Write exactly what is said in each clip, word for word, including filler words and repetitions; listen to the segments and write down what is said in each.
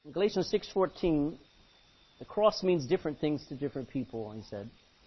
In Galatians six fourteen, the cross means different things to different people, he said.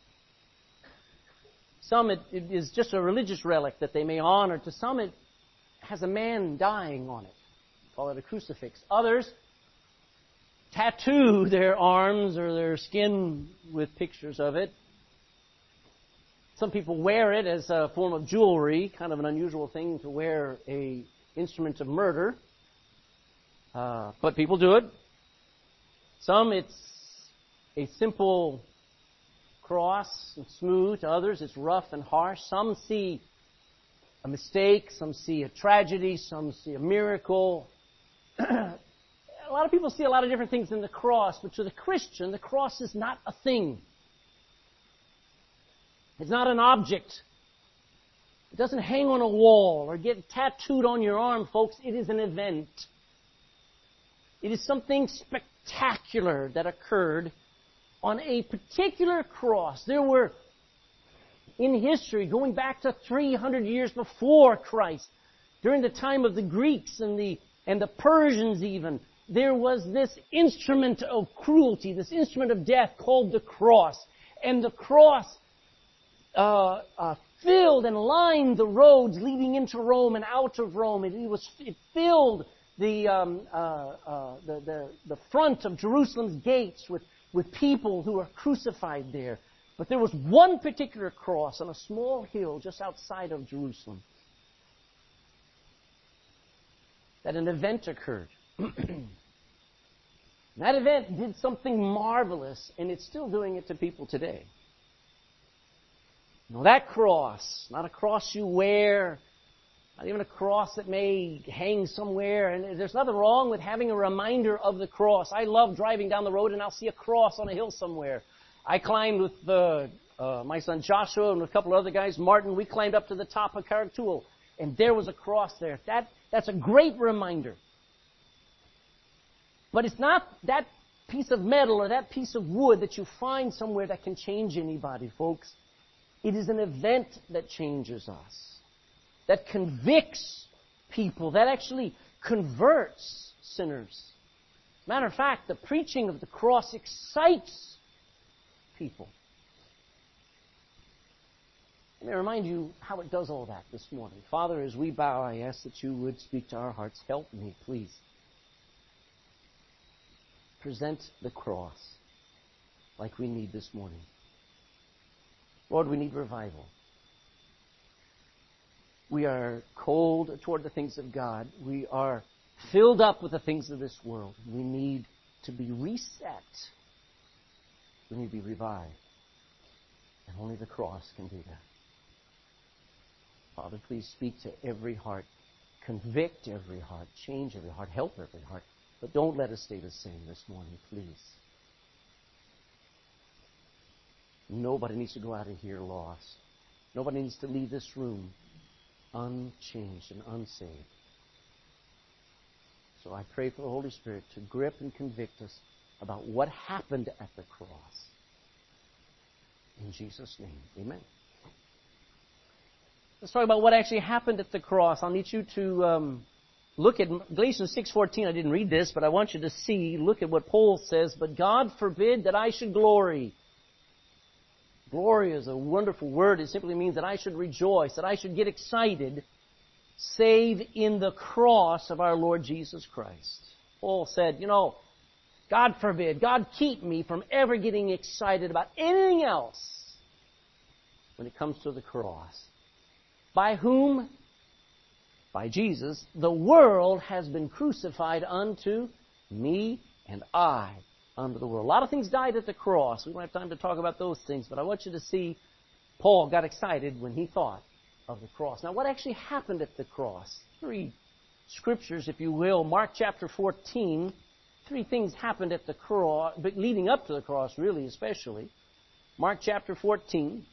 Some it, it is just a religious relic that they may honor. To some it has a man dying on it. Call it a crucifix. Others tattoo their arms or their skin with pictures of it. Some people wear it as a form of jewelry, kind of an unusual thing to wear a instrument of murder. Uh, but people do it. Some it's a simple cross and smooth. To others it's rough and harsh. Some see a mistake. Some see a tragedy. Some see a miracle. A lot of people see a lot of different things in the cross, but to the Christian, the cross is not a thing. It's not an object. It doesn't hang on a wall or get tattooed on your arm, folks. It is an event. It is something spectacular that occurred on a particular cross. There were, in history, going back to three hundred years before Christ, during the time of the Greeks and the, and the Persians even, there was this instrument of cruelty, this instrument of death called the cross. And the cross uh, uh, filled and lined the roads leading into Rome and out of Rome. It, it was it filled the, um, uh, uh, the the the front of Jerusalem's gates with, with people who were crucified there. But there was one particular cross on a small hill just outside of Jerusalem that an event occurred. That event did something marvelous, and it's still doing it to people today. Now that cross, not a cross you wear, not even a cross that may hang somewhere, and there's nothing wrong with having a reminder of the cross. I love driving down the road and I'll see a cross on a hill somewhere. I climbed with uh, uh, my son Joshua and with a couple of other guys, Martin, we climbed up to the top of Caractul, and there was a cross there. That That's a great reminder. But it's not that piece of metal or that piece of wood that you find somewhere that can change anybody, folks. It is an event that changes us, that convicts people, that actually converts sinners. Matter of fact, the preaching of the cross excites people. Let me remind you how it does all that this morning. Father, as we bow, I ask that you would speak to our hearts. Help me, please. Present the cross like we need this morning. Lord, we need revival. We are cold toward the things of God. We are filled up with the things of this world. We need to be reset. We need to be revived. And only the cross can do that. Father, please speak to every heart. Convict every heart. Change every heart. Help every heart. But don't let us stay the same this morning, please. Nobody needs to go out of here lost. Nobody needs to leave this room unchanged and unsaved. So I pray for the Holy Spirit to grip and convict us about what happened at the cross. In Jesus' name, amen. Let's talk about what actually happened at the cross. I'll need you to um, look at Galatians six fourteen. I didn't read this, but I want you to see, look at what Paul says. But God forbid that I should glory. Glory is a wonderful word. It simply means that I should rejoice, that I should get excited, save in the cross of our Lord Jesus Christ. Paul said, you know, God forbid, God keep me from ever getting excited about anything else when it comes to the cross. By whom? By Jesus, the world has been crucified unto me, and I unto the world. A lot of things died at the cross. We don't have time to talk about those things, but I want you to see Paul got excited when he thought of the cross. Now, what actually happened at the cross? Three scriptures, if you will. Mark chapter fourteen. Three things happened at the cross, but leading up to the cross, really, especially. Mark chapter fourteen.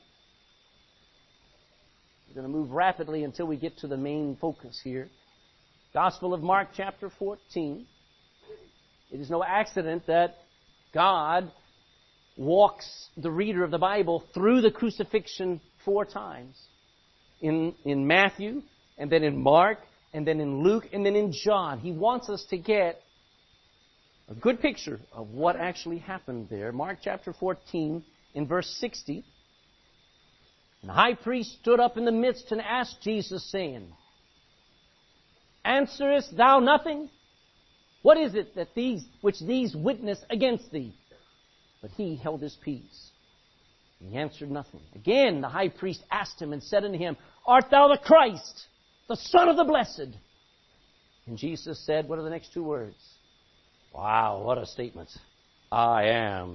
We're going to move rapidly until we get to the main focus here. Gospel of Mark chapter fourteen. It is no accident that God walks the reader of the Bible through the crucifixion four times. In, in Matthew, and then in Mark, and then in Luke, and then in John. He wants us to get A good picture of what actually happened there. Mark chapter fourteen, in verse sixty. And the high priest stood up in the midst and asked Jesus, saying, Answerest thou nothing? What is it that these which these witness against thee? But he held his peace. He answered nothing. Again the high priest asked him and said unto him, Art thou the Christ, the Son of the Blessed? And Jesus said, what are the next two words? Wow, what a statement. I am.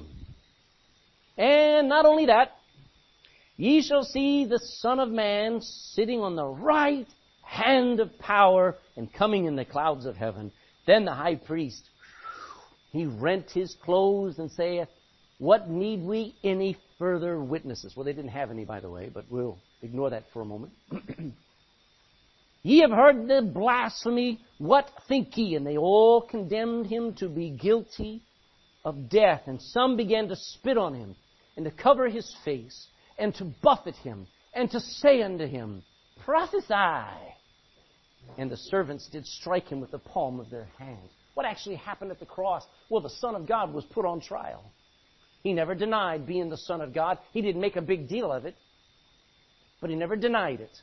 And not only that, ye shall see the Son of Man sitting on the right hand of power and coming in the clouds of heaven. Then the high priest, he rent his clothes and saith, What need we any further witnesses? Well, they didn't have any, by the way, but we'll ignore that for a moment. Ye have heard the blasphemy. What think ye? And they all condemned him to be guilty of death. And some began to spit on him and to cover his face and to buffet him, and to say unto him, Prophesy. And the servants did strike him with the palm of their hands. What actually happened at the cross? Well, the Son of God was put on trial. He never denied being the Son of God. He didn't make a big deal of it, but he never denied it.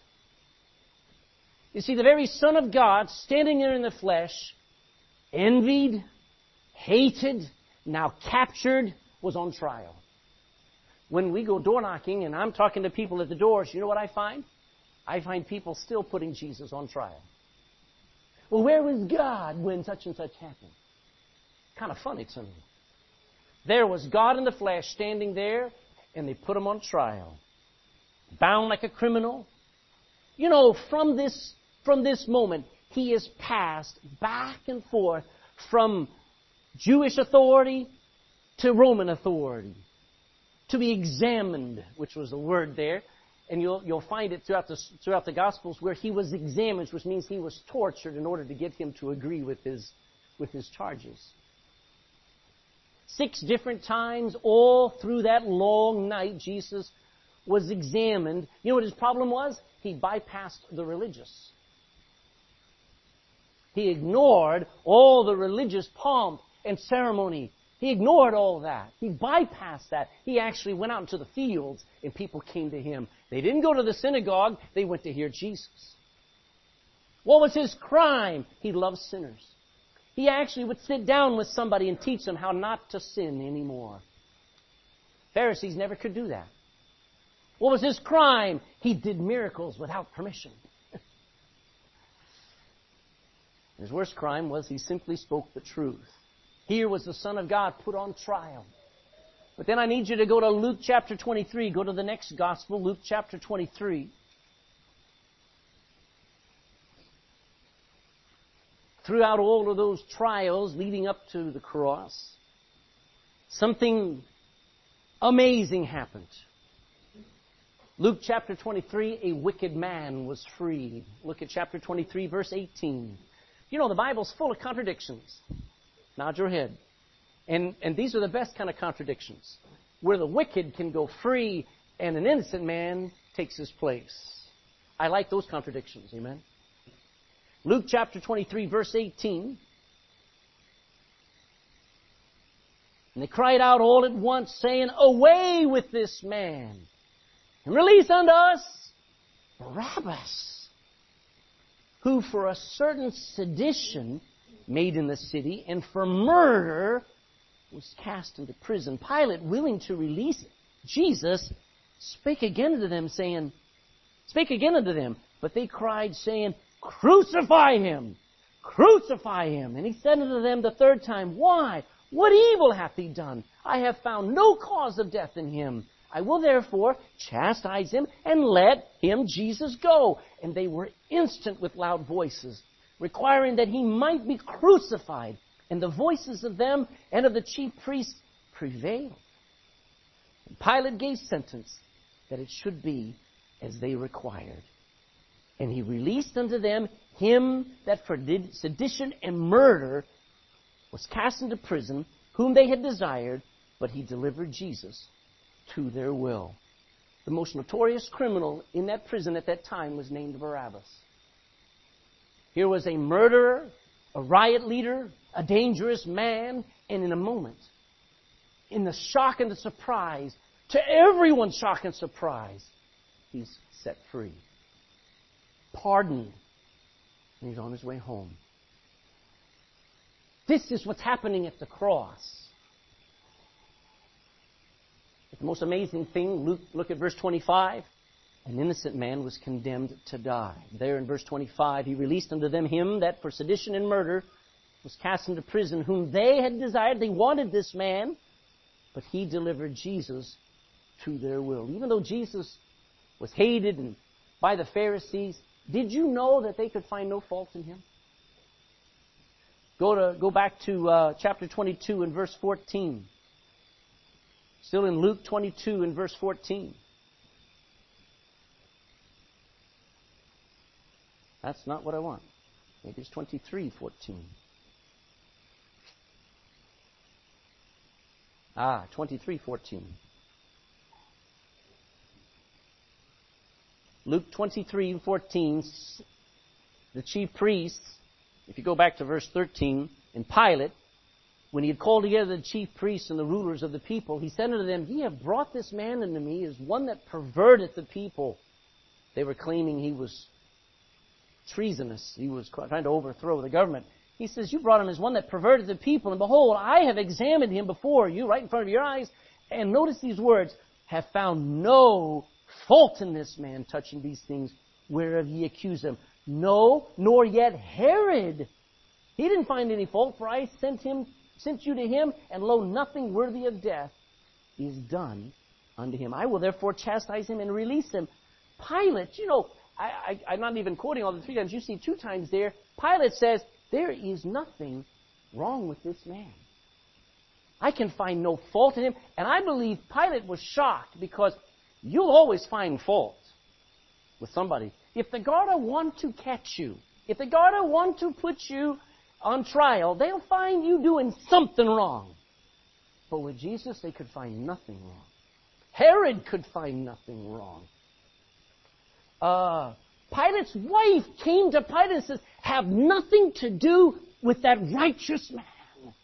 You see, the very Son of God, standing there in the flesh, envied, hated, now captured, was on trial. When we go door knocking and I'm talking to people at the doors, you know what I find? I find people still putting Jesus on trial. Well, where was God when such and such happened? Kind of funny to me. There was God in the flesh standing there, and they put him on trial. Bound like a criminal. You know, from this, from this moment, he is passed back and forth from Jewish authority to Roman authority. To be examined, which was the word there. And you'll, you'll find it throughout the, throughout the Gospels where he was examined, which means he was tortured in order to get him to agree with his, with his charges. Six different times, all through that long night, Jesus was examined. You know what his problem was? He bypassed the religious. He ignored all the religious pomp and ceremony. He ignored all that. He bypassed that. He actually went out into the fields and people came to him. They didn't go to the synagogue. They went to hear Jesus. What was his crime? He loved sinners. He actually would sit down with somebody and teach them how not to sin anymore. Pharisees never could do that. What was his crime? He did miracles without permission. His worst crime was he simply spoke the truth. Here was the Son of God put on trial. But then I need you to go to Luke chapter twenty-three. Go to the next gospel, Luke chapter twenty-three. Throughout all of those trials leading up to the cross, something amazing happened. Luke chapter twenty-three, a wicked man was freed. Look at chapter twenty-three, verse eighteen. You know, the Bible's full of contradictions. Nod your head. And, and these are the best kind of contradictions, where the wicked can go free and an innocent man takes his place. I like those contradictions, amen? Luke chapter twenty-three, verse eighteen. And they cried out all at once, saying, Away with this man, and release unto us Barabbas, who for a certain sedition made in the city, and for murder was cast into prison. Pilate, willing to release Jesus, spake again unto them, saying, Spake again unto them, but they cried, saying, Crucify him! Crucify him! And he said unto them the third time, Why? What evil hath he done? I have found no cause of death in him. I will therefore chastise him and let him, Jesus, go. And they were instant with loud voices, requiring that he might be crucified. And the voices of them and of the chief priests prevailed. And Pilate gave sentence that it should be as they required. And he released unto them him that for sedition and murder was cast into prison, whom they had desired, but he delivered Jesus to their will. The most notorious criminal in that prison at that time was named Barabbas. Here was a murderer, a riot leader, a dangerous man, and in a moment, in the shock and the surprise, to everyone's shock and surprise, he's set free. Pardoned. And he's on his way home. This is what's happening at the cross. But the most amazing thing, Luke, look at verse twenty-five. An innocent man was condemned to die. There in verse twenty-five, he released unto them him that for sedition and murder was cast into prison, whom they had desired. They wanted this man, but he delivered Jesus to their will. Even though Jesus was hated and by the Pharisees, did you know that they could find no fault in him? Go to go back to uh, chapter twenty-two and verse fourteen. Still in Luke twenty-two and verse fourteen. That's not what I want. Maybe it's twenty-three fourteen. Ah, twenty-three fourteen. Luke twenty-three fourteen. The chief priests, if you go back to verse thirteen, and Pilate, when he had called together the chief priests and the rulers of the people, he said unto them, Ye have brought this man unto me as one that perverteth the people. They were claiming he was treasonous. He was trying to overthrow the government. He says, you brought him as one that perverted the people, and behold, I have examined him before you, right in front of your eyes, and notice these words, have found no fault in this man touching these things whereof ye accuse him. No, nor yet Herod. He didn't find any fault, for I sent him, sent you to him, and lo, nothing worthy of death is done unto him. I will therefore chastise him and release him. Pilate, you know, I, I, I'm not even quoting all the three times. You see two times there. Pilate says, there is nothing wrong with this man. I can find no fault in him. And I believe Pilate was shocked because you'll always find fault with somebody. If the Garda want to catch you, if the Garda want to put you on trial, they'll find you doing something wrong. But with Jesus, they could find nothing wrong. Herod could find nothing wrong. Uh, Pilate's wife came to Pilate and says, have nothing to do with that righteous man.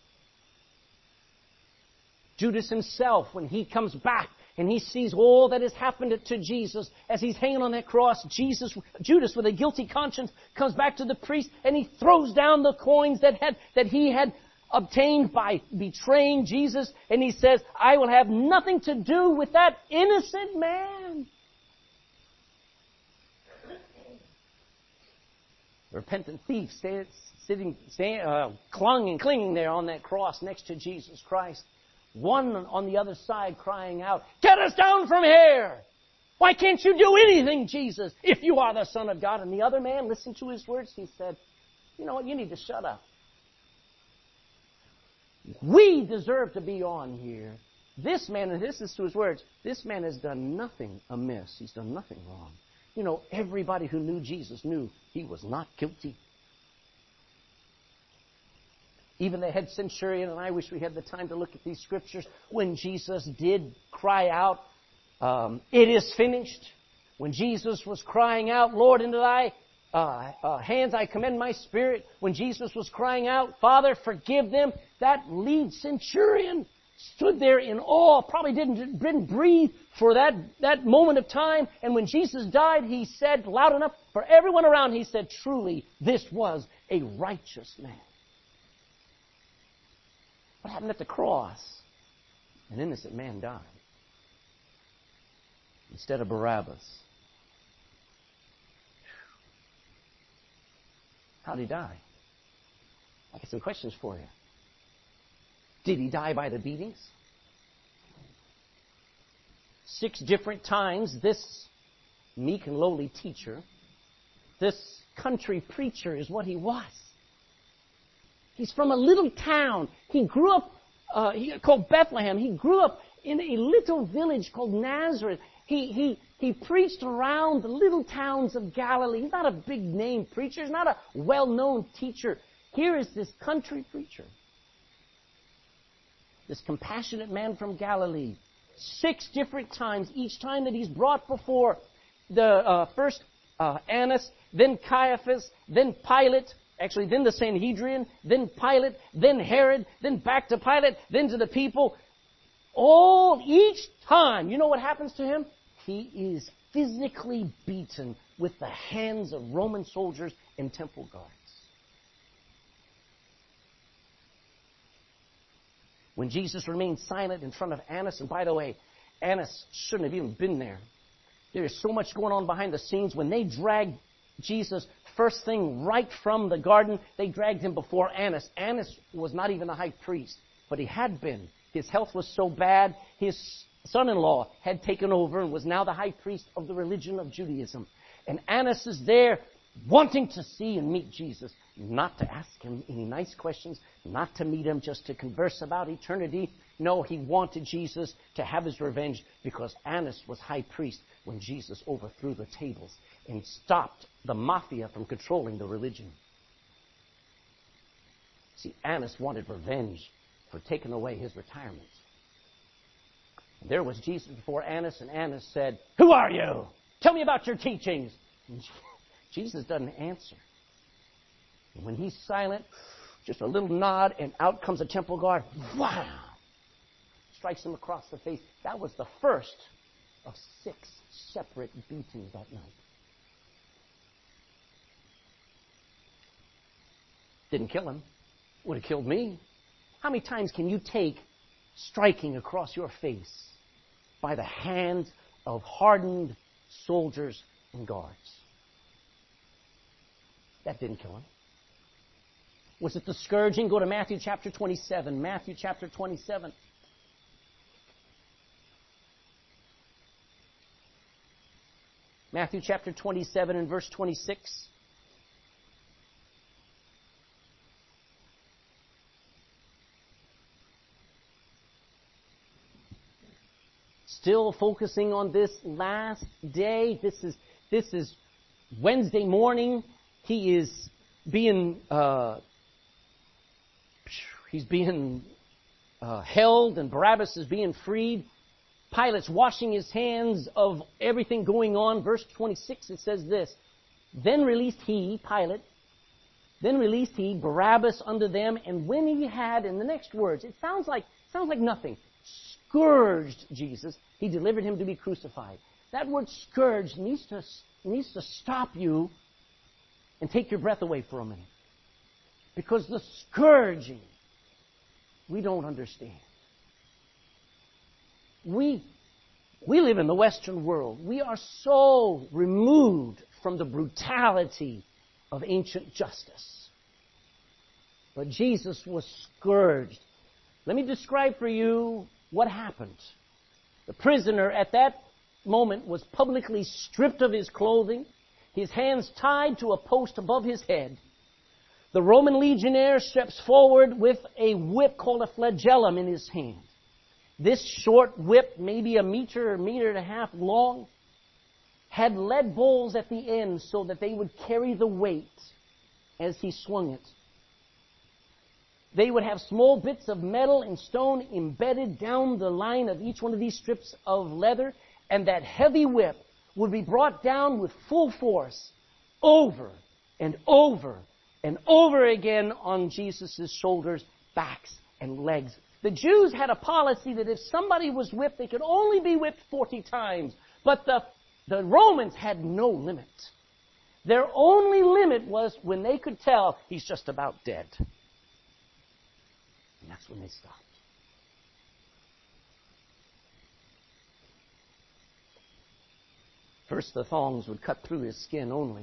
Judas himself, when he comes back and he sees all that has happened to Jesus as he's hanging on that cross, Jesus, Judas with a guilty conscience comes back to the priest and he throws down the coins that had, that he had obtained by betraying Jesus, and he says, I will have nothing to do with that innocent man. The repentant thief stayed, sitting, stay, uh, clung and clinging there on that cross next to Jesus Christ. One on the other side crying out, get us down from here! Why can't you do anything, Jesus, if you are the Son of God? And the other man listened to his words. He said, you know what, you need to shut up. We deserve to be on here. This man, and this is to his words, this man has done nothing amiss. He's done nothing wrong. You know, everybody who knew Jesus knew he was not guilty. Even the head centurion, and I wish we had the time to look at these scriptures, when Jesus did cry out, um, it is finished. When Jesus was crying out, Lord, into thy uh, uh, hands I commend my spirit. When Jesus was crying out, Father, forgive them. That lead centurion stood there in awe, probably didn't, didn't breathe for that, that moment of time. And when Jesus died, he said loud enough for everyone around, he said, truly, this was a righteous man. What happened at the cross? An innocent man died instead of Barabbas. How did he die? I got some questions for you. Did he die by the beatings? Six different times, this meek and lowly teacher, this country preacher is what he was. He's from a little town. He grew up uh, he, called Bethlehem. He grew up in a little village called Nazareth. He, he, he preached around the little towns of Galilee. He's not a big name preacher. He's not a well-known teacher. Here is this country preacher, this compassionate man from Galilee. Six different times, each time that he's brought before the uh, first uh, Annas, then Caiaphas, then Pilate, Actually, then the Sanhedrin, then Pilate, then Herod, then back to Pilate, then to the people. All, each time, you know what happens to him? He is physically beaten with the hands of Roman soldiers and temple guards. When Jesus remained silent in front of Annas, and by the way, Annas shouldn't have even been there. There is so much going on behind the scenes. When they dragged Jesus first thing right from the garden, they dragged him before Annas. Annas was not even a high priest, but he had been. His health was so bad, his son-in-law had taken over and was now the high priest of the religion of Judaism. And Annas is there wanting to see and meet Jesus, not to ask him any nice questions, not to meet him just to converse about eternity. No, he wanted Jesus to have his revenge because Annas was high priest when Jesus overthrew the tables and stopped the mafia from controlling the religion. See, Annas wanted revenge for taking away his retirement. And there was Jesus before Annas, and Annas said, "Who are you? Tell me about your teachings." And Jesus doesn't answer. And when he's silent, just a little nod, and out comes a temple guard. Wow! Strikes him across the face. That was the first of six separate beatings that night. Didn't kill him. Would have killed me. How many times can you take striking across your face by the hands of hardened soldiers and guards? That didn't kill him. Was it the scourging? Go to Matthew chapter twenty-seven. Matthew chapter twenty-seven. Matthew chapter twenty-seven and verse twenty-six. Still focusing on this last day. This is this is Wednesday morning. He is being uh, he's being uh, held, and Barabbas is being freed. Pilate's washing his hands of everything going on. Verse twenty-six, it says this: Then released he, Pilate, then released he Barabbas unto them, and when he had, in the next words, it sounds like sounds like nothing, scourged Jesus, he delivered him to be crucified. That word scourged needs to, needs to stop you and take your breath away for a minute. Because the scourging, we don't understand. We, we live in the Western world. We are so removed from the brutality of ancient justice. But Jesus was scourged. Let me describe for you what happened. The prisoner at that moment was publicly stripped of his clothing, his hands tied to a post above his head. The Roman legionnaire steps forward with a whip called a flagellum in his hand. This short whip, maybe a meter or meter and a half long, had lead bowls at the end so that they would carry the weight as he swung it. They would have small bits of metal and stone embedded down the line of each one of these strips of leather, and that heavy whip would be brought down with full force over and over and over again on Jesus' shoulders, backs, and legs. The Jews had a policy that if somebody was whipped, they could only be whipped forty times. But the, the Romans had no limit. Their only limit was when they could tell he's just about dead. And that's when they stopped. First, the thongs would cut through his skin only.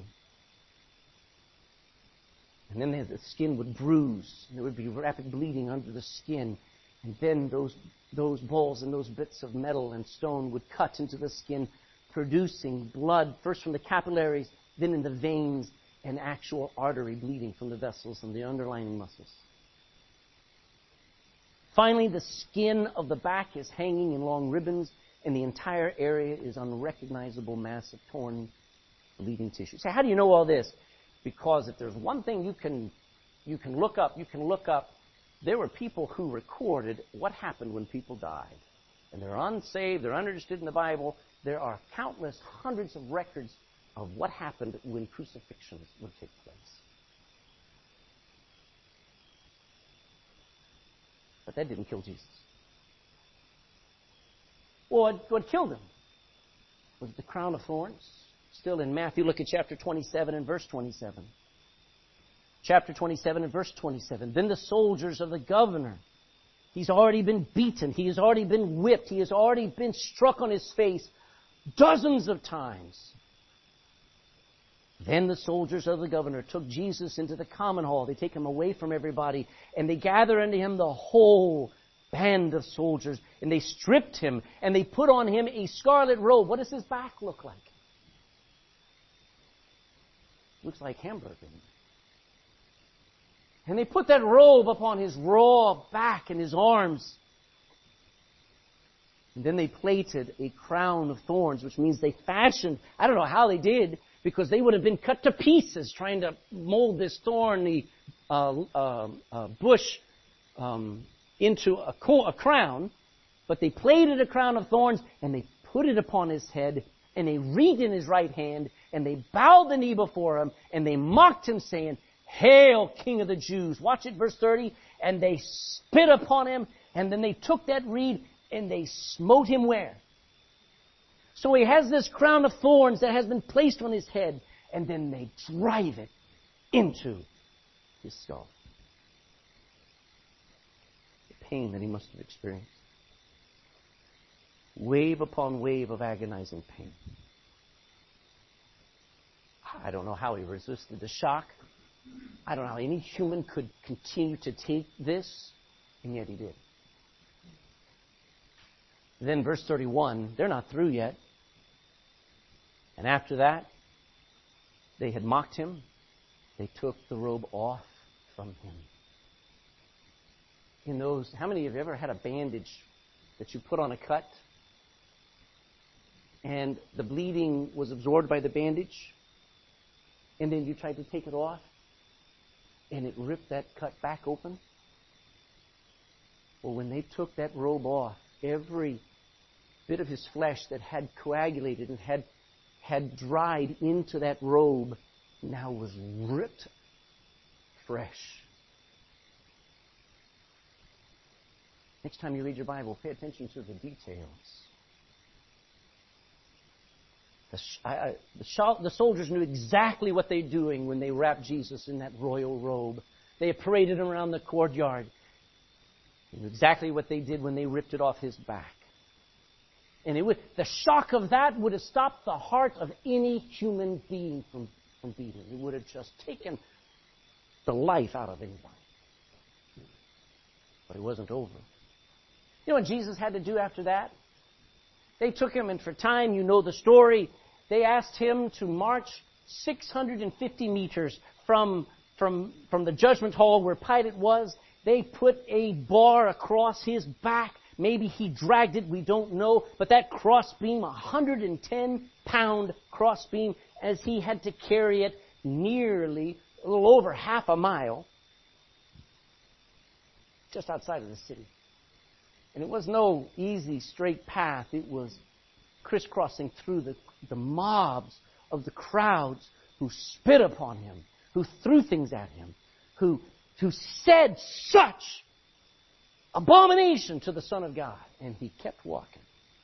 And then the skin would bruise. And there would be rapid bleeding under the skin. And then those, those balls and those bits of metal and stone would cut into the skin, producing blood, first from the capillaries, then in the veins, and actual artery bleeding from the vessels and the underlying muscles. Finally, the skin of the back is hanging in long ribbons, and the entire area is unrecognizable mass of torn, bleeding tissue. So how do you know all this? Because if there's one thing you can, you can look up, you can look up, there were people who recorded what happened when people died. And they're unsaved, they're uninterested in the Bible. There are countless, hundreds of records of what happened when crucifixions would take place. that didn't kill Jesus. Well, what, what killed him was the crown of thorns. Still in Matthew, look at chapter twenty-seven and verse twenty-seven. Chapter twenty-seven and verse twenty-seven. Then the soldiers of the governor, he's already been beaten, he has already been whipped, he has already been struck on his face dozens of times. Then the soldiers of the governor took Jesus into the common hall. They take him away from everybody, and they gather unto him the whole band of soldiers, and they stripped him, and they put on him a scarlet robe. What does his back look like? Looks like hamburger. And they put that robe upon his raw back and his arms. And then they plaited a crown of thorns, which means they fashioned, I don't know how they did, because they would have been cut to pieces trying to mold this thorny uh, uh, uh, bush um, into a, co- a crown. But they plaited a crown of thorns, and they put it upon his head, and they reached in his right hand, and they bowed the knee before him, and they mocked him, saying, Hail, King of the Jews. Watch it, verse thirty. And they spit upon him, and then they took that reed, and they smote him where? So he has this crown of thorns that has been placed on his head, and then they drive it into his skull. The pain that he must have experienced. Wave upon wave of agonizing pain. I don't know how he resisted the shock. I don't know how any human could continue to take this, and yet he did. Then verse thirty-one, they're not through yet. And after that, they had mocked him. They took the robe off from him. In those, how many of you ever had a bandage that you put on a cut and the bleeding was absorbed by the bandage, and then you tried to take it off and it ripped that cut back open? Well, when they took that robe off, every bit of his flesh that had coagulated and had had dried into that robe now was ripped fresh. Next time you read your Bible, pay attention to the details. The, I, I, the, sh- the soldiers knew exactly what they were doing when they wrapped Jesus in that royal robe. They paraded him around the courtyard. They knew exactly what they did when they ripped it off his back. And it would, the shock of that would have stopped the heart of any human being from, from beating. It would have just taken the life out of anybody. But it wasn't over. You know what Jesus had to do after that? They took him, and for time, you know the story, they asked him to march six hundred fifty meters from, from, from the judgment hall where Pilate was. They put a bar across his back. Maybe he dragged it, we don't know. But that crossbeam, a one hundred ten pound crossbeam, as he had to carry it nearly a little over half a mile just outside of the city. And it was no easy, straight path. It was crisscrossing through the, the mobs of the crowds who spit upon him, who threw things at him, who, who said such abomination to the Son of God. And he kept walking.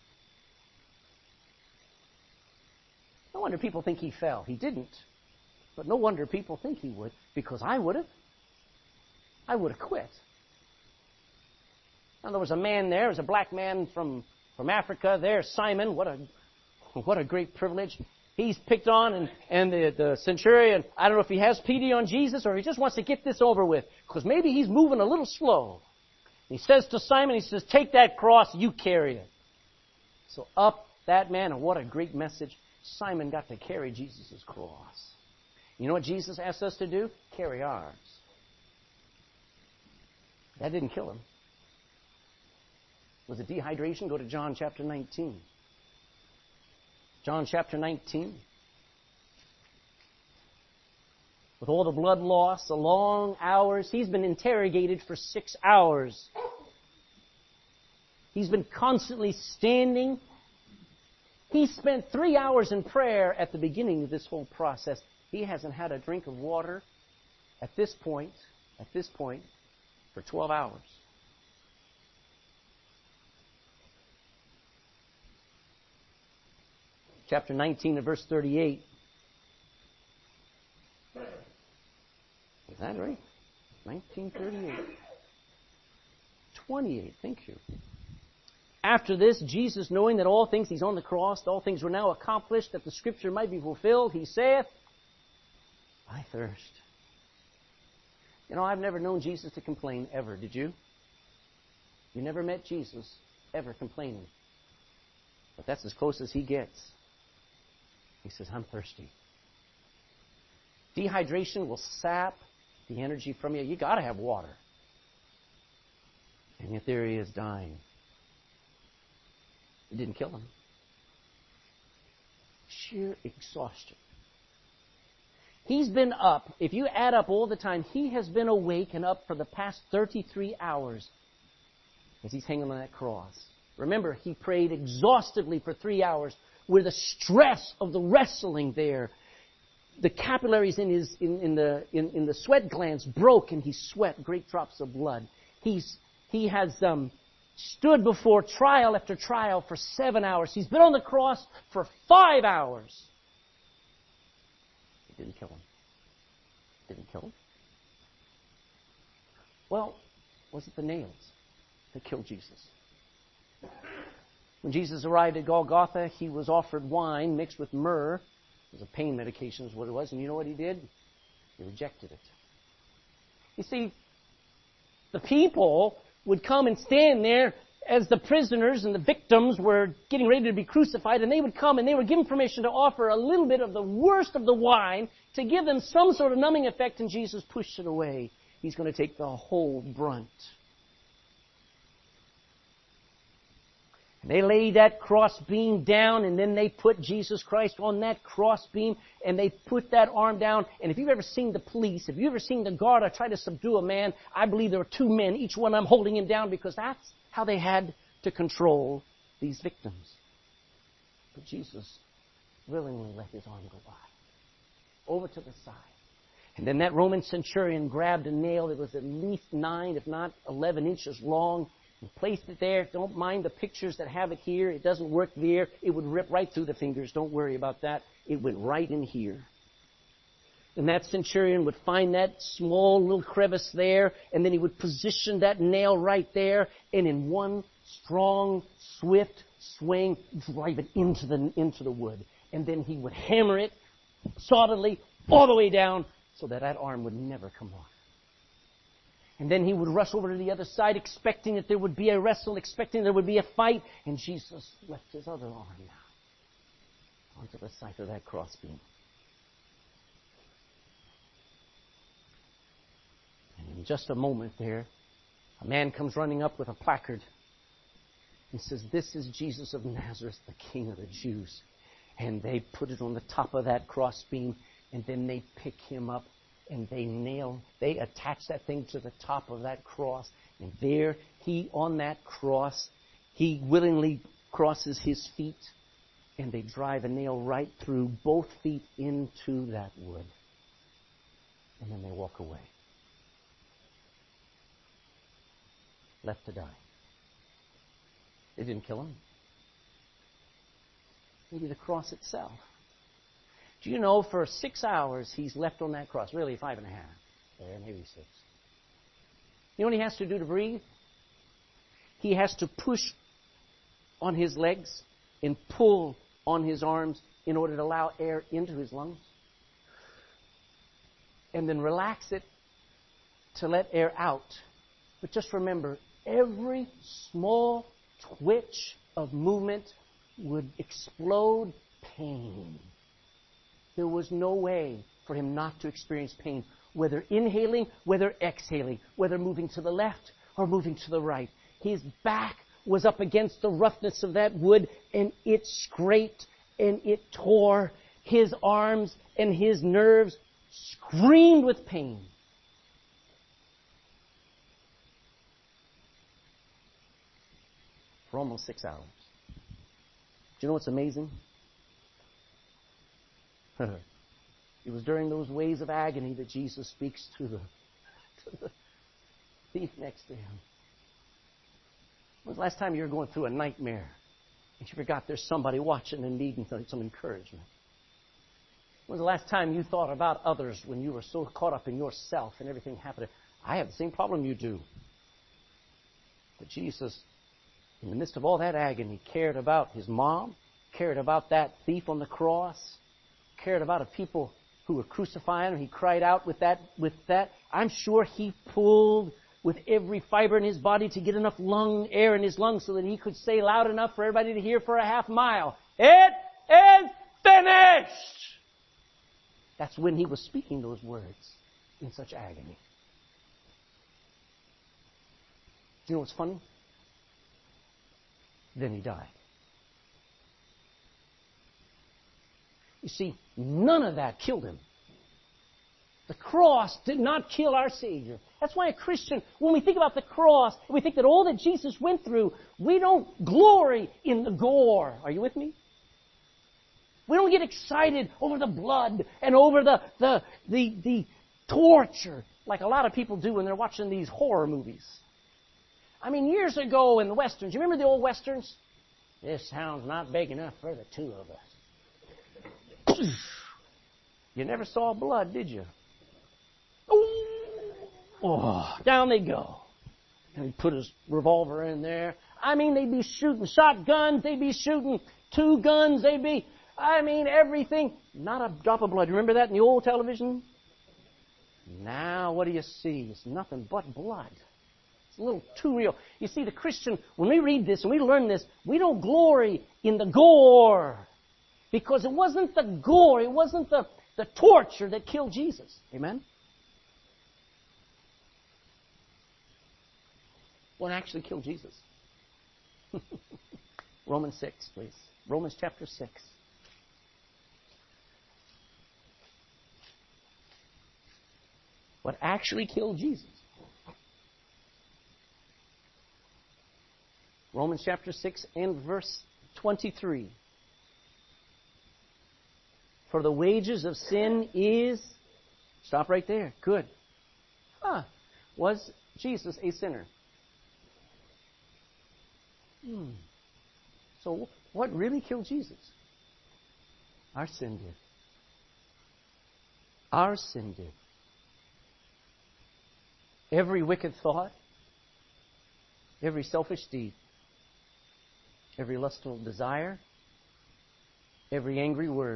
No wonder people think he fell. He didn't. But no wonder people think he would, because I would have. I would have quit. Now, there was a man there, there was a black man from, from Africa there, Simon. What a what a great privilege. He's picked on, and, and the, the centurion, I don't know if he has pity on Jesus or he just wants to get this over with, because maybe he's moving a little slow. He says to Simon, he says, take that cross, you carry it. So up that man, and what a great message. Simon got to carry Jesus' cross. You know what Jesus asked us to do? Carry ours. That didn't kill him. Was it dehydration? Go to John chapter nineteen. John chapter nineteen. With all the blood loss, the long hours, he's been interrogated for six hours. He's been constantly standing. He spent three hours in prayer at the beginning of this whole process. He hasn't had a drink of water at this point, at this point, for twelve hours. chapter nineteen and verse thirty-eight. Is that right? nineteen thirty-eight. twenty-eight, thank you. After this, Jesus, knowing that all things, he's on the cross, all things were now accomplished, that the scripture might be fulfilled, he saith, I thirst. You know, I've never known Jesus to complain ever, did you? You never met Jesus ever complaining. But that's as close as he gets. He says, I'm thirsty. Dehydration will sap the energy from you. You got to have water. And yet there he is dying. It didn't kill him. Sheer exhaustion. He's been up. If you add up all the time, he has been awake and up for the past thirty-three hours as he's hanging on that cross. Remember, he prayed exhaustively for three hours with the stress of the wrestling there. The capillaries in his in, in the in, in the sweat glands broke, and he sweat great drops of blood. He's he has um, stood before trial after trial for seven hours. He's been on the cross for five hours. It didn't kill him. It didn't kill him. Well, was it the nails that killed Jesus? When Jesus arrived at Golgotha, he was offered wine mixed with myrrh. It was a pain medication is what it was. And you know what he did? He rejected it. You see, the people would come and stand there as the prisoners and the victims were getting ready to be crucified, and they would come and they were given permission to offer a little bit of the worst of the wine to give them some sort of numbing effect, and Jesus pushed it away. He's going to take the whole brunt. They laid that crossbeam down, and then they put Jesus Christ on that crossbeam, and they put that arm down. And if you've ever seen the police, if you've ever seen the guard try to subdue a man, I believe there were two men, each one of them holding him down, because that's how they had to control these victims. But Jesus willingly let his arm go by, over to the side. And then that Roman centurion grabbed a nail that was at least nine, if not eleven inches long, and placed it there. Don't mind the pictures that have it here. It doesn't work there. It would rip right through the fingers. Don't worry about that. It went right in here. And that centurion would find that small little crevice there, and then he would position that nail right there, and in one strong, swift swing, drive it into the, into the wood. And then he would hammer it solidly all the way down so that that arm would never come off. And then he would rush over to the other side, expecting that there would be a wrestle, expecting there would be a fight. And Jesus left his other arm now onto the side of that crossbeam. And in just a moment there, a man comes running up with a placard. He says, "This is Jesus of Nazareth, the King of the Jews." And they put it on the top of that crossbeam, and then they pick him up. And they nail, they attach that thing to the top of that cross. And there, he, on that cross, he willingly crosses his feet. And they drive a nail right through both feet into that wood. And then they walk away. Left to die. They didn't kill him. Maybe the cross itself. Do you know for six hours he's left on that cross? Really, five and a half. There, maybe six. You know what he has to do to breathe? He has to push on his legs and pull on his arms in order to allow air into his lungs. And then relax it to let air out. But just remember, every small twitch of movement would explode pain. There was no way for him not to experience pain, whether inhaling, whether exhaling, whether moving to the left or moving to the right. His back was up against the roughness of that wood, and it scraped and it tore. His arms and his nerves screamed with pain. For almost six hours. Do you know what's amazing? It was during those waves of agony that Jesus speaks to the, to the thief next to him. When was the last time you were going through a nightmare? And you forgot there's somebody watching and needing some encouragement. When was the last time you thought about others when you were so caught up in yourself and everything happening? I have the same problem you do. But Jesus, in the midst of all that agony, cared about his mom, cared about that thief on the cross, cared about a people who were crucifying him. He cried out with that, with that. I'm sure he pulled with every fiber in his body to get enough lung air in his lungs so that he could say loud enough for everybody to hear for a half mile, "It is finished!" That's when he was speaking those words in such agony. Do you know what's funny? Then he died. You see, none of that killed him. The cross did not kill our Savior. That's why a Christian, when we think about the cross, we think that all that Jesus went through, we don't glory in the gore. Are you with me? We don't get excited over the blood and over the, the, the, the torture like a lot of people do when they're watching these horror movies. I mean, years ago in the Westerns, you remember the old Westerns? This town's not big enough for the two of us. You never saw blood, did you? Oh, down they go. And he put his revolver in there. I mean, they'd be shooting shotguns. They'd be shooting two guns. They'd be, I mean, everything. Not a drop of blood. Remember that in the old television? Now, what do you see? It's nothing but blood. It's a little too real. You see, the Christian, when we read this and we learn this, we don't glory in the gore. Because it wasn't the gore, it wasn't the, the torture that killed Jesus. Amen? What actually killed Jesus? Romans six, please. Romans chapter six. What actually killed Jesus? Romans chapter six and verse twenty-three. For the wages of sin is... Stop right there. Good. Huh. Was Jesus a sinner? Hmm. So what really killed Jesus? Our sin did. Our sin did. Every wicked thought, every selfish deed, every lustful desire, every angry word,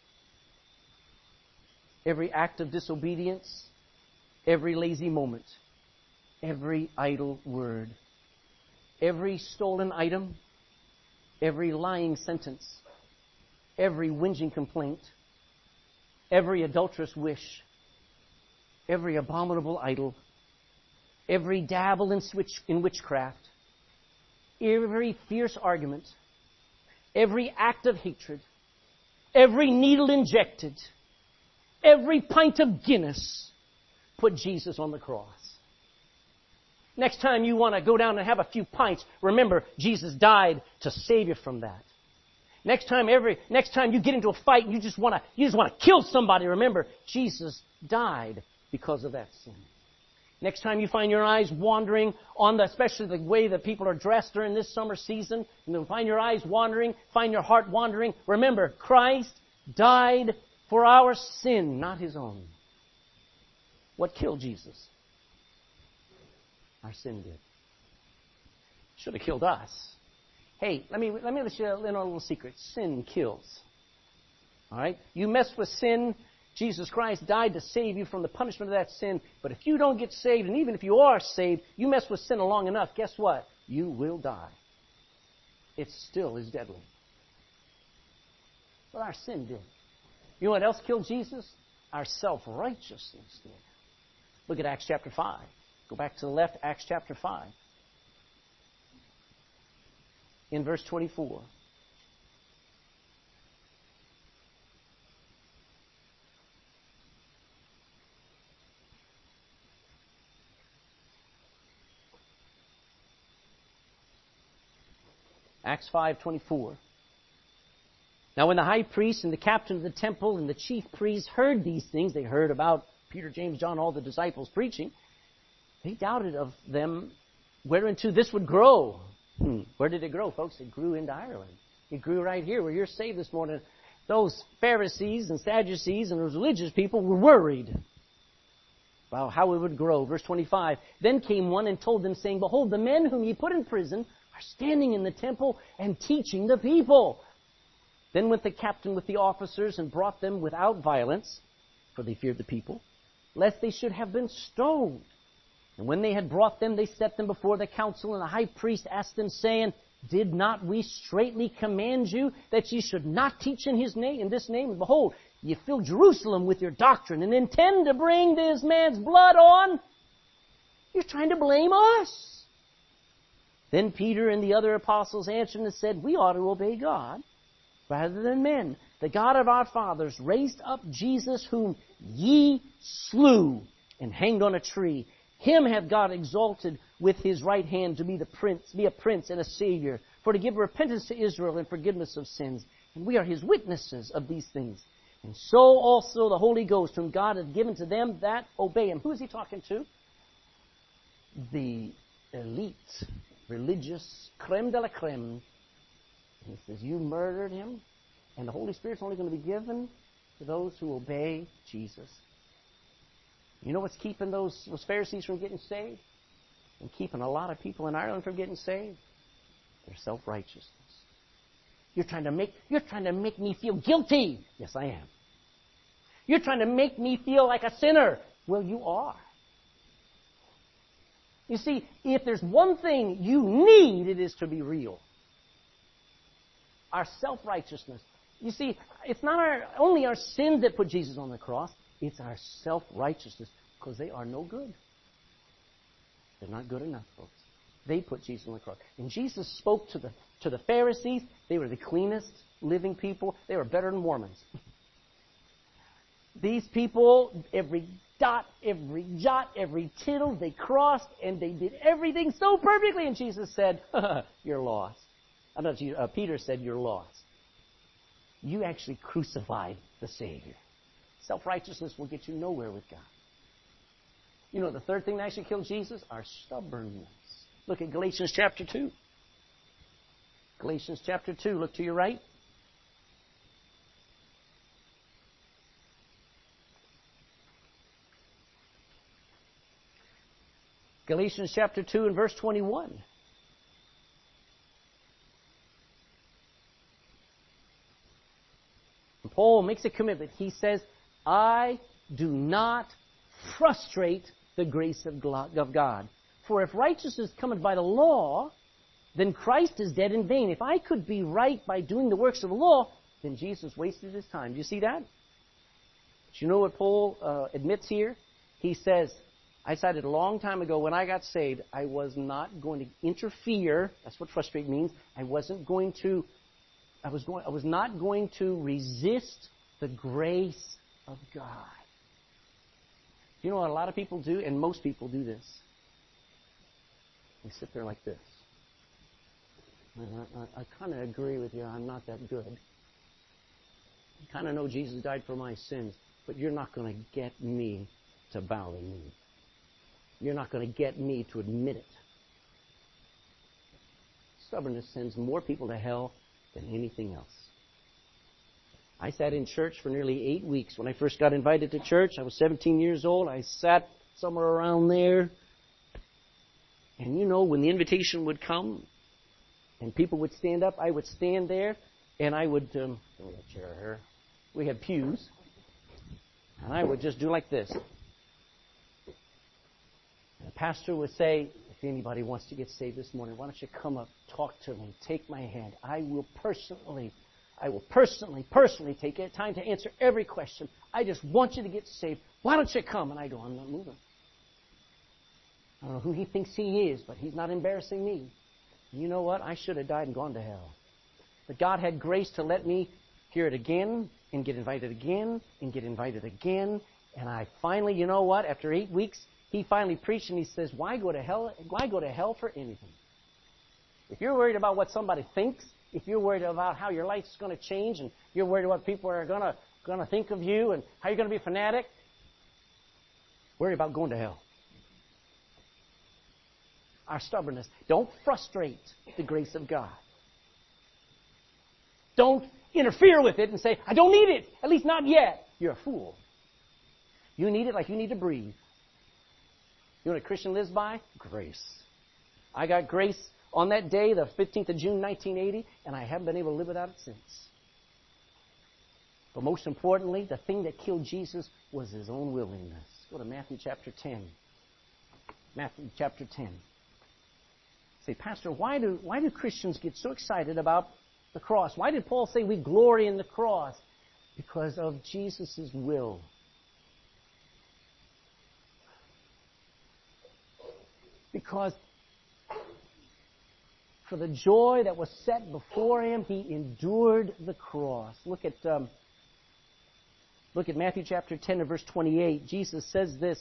every act of disobedience, every lazy moment, every idle word, every stolen item, every lying sentence, every whinging complaint, every adulterous wish, every abominable idol, every dabble in, switch, in witchcraft, every fierce argument, every act of hatred, every needle injected, every pint of Guinness, put Jesus on the cross. Next time you want to go down and have a few pints, remember Jesus died to save you from that. Next time, every next time you get into a fight, and you just want to you just want to kill somebody. Remember, Jesus died because of that sin. Next time you find your eyes wandering on the, especially the way that people are dressed during this summer season, and then find your eyes wandering, find your heart wandering. Remember, Christ died for our sin, not His own. What killed Jesus? Our sin did. Should have killed us. Hey, let me let me let you in on a little secret. Sin kills. All right? You mess with sin, Jesus Christ died to save you from the punishment of that sin. But if you don't get saved, and even if you are saved, you mess with sin long enough, guess what? You will die. It still is deadly. But our sin did. You know what else killed Jesus? Our self-righteousness did. Look at Acts chapter five. Go back to the left, Acts chapter five. In verse twenty-four. Acts five twenty-four. Now when the high priest and the captain of the temple and the chief priests heard these things, they heard about Peter, James, John, all the disciples preaching, they doubted of them whereinto this would grow. Hmm. Where did it grow, folks? It grew into Ireland. It grew right here where you're saved this morning. Those Pharisees and Sadducees and those religious people were worried about how it would grow. Verse twenty-five, then came one and told them, saying, behold, the men whom ye put in prison are standing in the temple and teaching the people. Then went the captain with the officers and brought them without violence, for they feared the people, lest they should have been stoned. And when they had brought them, they set them before the council, and the high priest asked them, saying, did not we straitly command you that ye should not teach in his name, in this name? And behold, ye fill Jerusalem with your doctrine, and intend to bring this man's blood on. You're trying to blame us. Then Peter and the other apostles answered and said, we ought to obey God rather than men. The God of our fathers raised up Jesus, whom ye slew and hanged on a tree. Him hath God exalted with his right hand to be the prince, be a prince and a savior, for to give repentance to Israel and forgiveness of sins. And we are his witnesses of these things. And so also the Holy Ghost, whom God hath given to them that obey him. Who is he talking to? The elite, religious, creme de la creme. He says, you murdered him, and the Holy Spirit's only going to be given to those who obey Jesus. You know what's keeping those, those Pharisees from getting saved? And keeping a lot of people in Ireland from getting saved? Their self-righteousness. You're trying to make, you're trying to make me feel guilty. Yes, I am. You're trying to make me feel like a sinner. Well, you are. You see, if there's one thing you need, it is to be real. Our self-righteousness. You see, it's not our, only our sins that put Jesus on the cross. It's our self-righteousness, because they are no good. They're not good enough, folks. They put Jesus on the cross. And Jesus spoke to the to the Pharisees. They were the cleanest living people. They were better than Mormons. These people, every dot, every jot, every tittle, they crossed, and they did everything so perfectly. And Jesus said, you're lost. I know, uh, Peter said, you're lost. You actually crucified the Savior. Self-righteousness will get you nowhere with God. You know the third thing that actually killed Jesus? Our stubbornness. Look at Galatians chapter two. Galatians chapter two. Look to your right. Galatians chapter two and verse twenty-one. And Paul makes a commitment. He says, I do not frustrate the grace of God. For if righteousness cometh by the law, then Christ is dead in vain. If I could be right by doing the works of the law, then Jesus wasted his time. Do you see that? Do you know what Paul uh, admits here? He says, I decided a long time ago when I got saved, I was not going to interfere. That's what frustrate means. I wasn't going to, I was going, I was not going to resist the grace of God. You know what a lot of people do, and most people do this? They sit there like this. I, I, I kind of agree with you. I'm not that good. I kind of know Jesus died for my sins, but you're not going to get me to bow the knee. You're not going to get me to admit it. Stubbornness sends more people to hell than anything else. I sat in church for nearly eight weeks. When I first got invited to church, I was seventeen years old. I sat somewhere around there. And you know, when the invitation would come and people would stand up, I would stand there and I would, um, give me a chair here. We had pews. And I would just do like this. And the pastor would say, if anybody wants to get saved this morning, why don't you come up, talk to me, take my hand. I will personally I will personally, personally take time to answer every question. I just want you to get saved. Why don't you come? And I go, I'm not moving. I don't know who he thinks he is, but he's not embarrassing me. You know what? I should have died and gone to hell. But God had grace to let me hear it again and get invited again and get invited again. And I finally, you know what? After eight weeks, he finally preached and he says, why go to hell? Why go to hell for anything? If you're worried about what somebody thinks, if you're worried about how your life's going to change, and you're worried about what people are going to going to think of you and how you're going to be a fanatic, worry about going to hell. Our stubbornness. Don't frustrate the grace of God. Don't interfere with it and say, I don't need it, at least not yet. You're a fool. You need it like you need to breathe. You know what a Christian lives by? Grace. I got grace on that day, the fifteenth of June, nineteen eighty, and I haven't been able to live without it since. But most importantly, the thing that killed Jesus was His own willingness. Go to Matthew chapter ten. Matthew chapter ten. Say, Pastor, why do, why do Christians get so excited about the cross? Why did Paul say we glory in the cross? Because of Jesus' will. Because for the joy that was set before Him, He endured the cross. Look at um, look at Matthew chapter ten and verse twenty-eight. Jesus says this.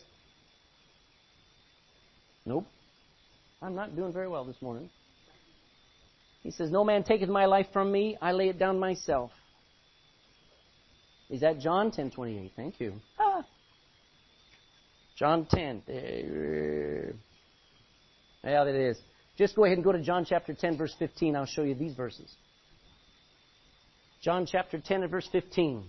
Nope. I'm not doing very well this morning. He says, no man taketh my life from me, I lay it down myself. Is that John ten twenty-eight? Thank you. Ah. John ten. There. Yeah, that is. Just go ahead and go to John chapter ten, verse fifteen. I'll show you these verses. John chapter ten and verse fifteen.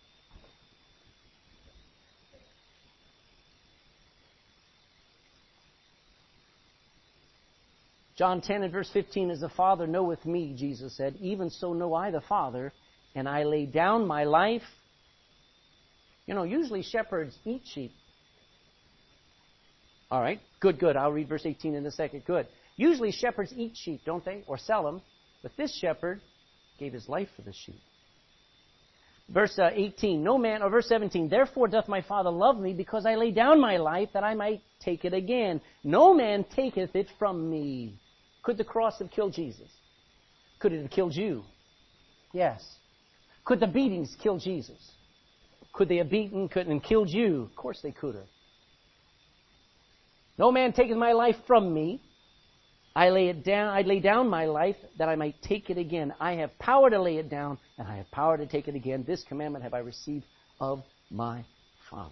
John ten and verse fifteen, as the Father knoweth me, Jesus said, even so know I the Father, and I lay down my life. You know, usually shepherds eat sheep. All right, good, good. I'll read verse eighteen in a second. Good. Usually shepherds eat sheep, don't they? Or sell them. But this shepherd gave his life for the sheep. Verse uh, eighteen, no man, or verse seventeen, therefore doth my Father love me, because I lay down my life, that I might take it again. No man taketh it from me. Could the cross have killed Jesus? Could it have killed you? Yes. Could the beatings kill Jesus? Could they have beaten could, and killed you? Of course they could have. No man taketh my life from me. I lay it down. I lay down my life that I might take it again. I have power to lay it down, and I have power to take it again. This commandment have I received of my Father.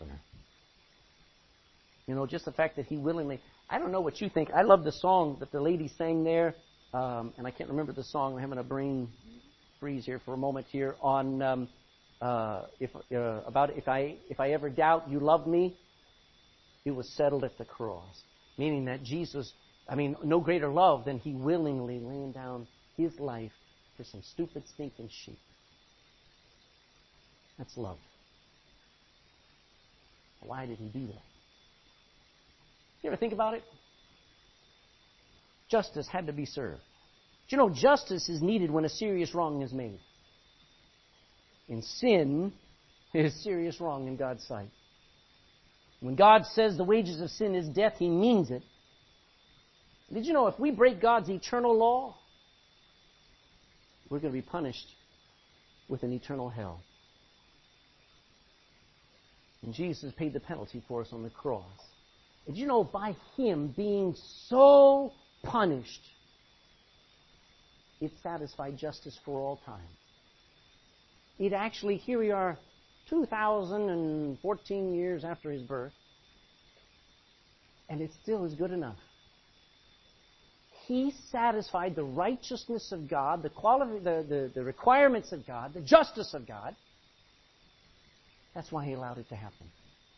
You know, just the fact that He willingly. I don't know what you think. I love the song that the lady sang there, um, and I can't remember the song. I'm having a brain freeze here for a moment here on um, uh, if uh, about if I if I ever doubt you love me. It was settled at the cross, meaning that Jesus. I mean, no greater love than He willingly laying down His life for some stupid, stinking sheep. That's love. Why did He do that? You ever think about it? Justice had to be served. Do you know justice is needed when a serious wrong is made? And sin is serious wrong in God's sight. When God says the wages of sin is death, He means it. Did you know if we break God's eternal law, we're going to be punished with an eternal hell? And Jesus paid the penalty for us on the cross. Did you know by Him being so punished, it satisfied justice for all time? It actually, here we are, two thousand fourteen years after His birth, and it still is good enough. He satisfied the righteousness of God, the, quality, the, the, the requirements of God, the justice of God. That's why He allowed it to happen.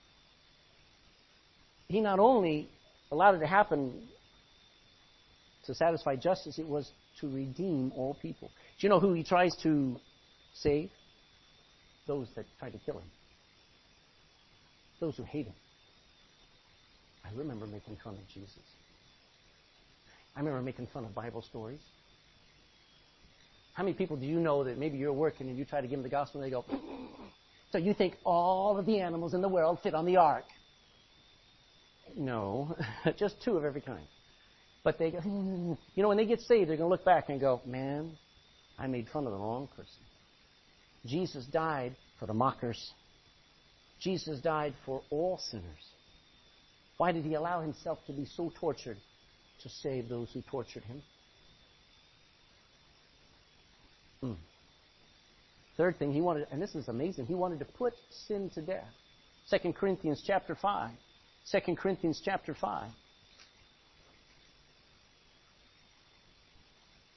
He not only allowed it to happen to satisfy justice, it was to redeem all people. Do you know who He tries to save? Those that try to kill Him. Those who hate Him. I remember making fun of Jesus. I remember making fun of Bible stories. How many people do you know that maybe you're working and you try to give them the gospel and they go, so you think all of the animals in the world fit on the ark? No, just two of every kind. But they go, you know, when they get saved, they're going to look back and go, man, I made fun of the wrong person. Jesus died for the mockers. Jesus died for all sinners. Why did He allow Himself to be so tortured? To save those who tortured Him. Hmm. Third thing, He wanted, and this is amazing, He wanted to put sin to death. Second Corinthians chapter five. Second Corinthians chapter five.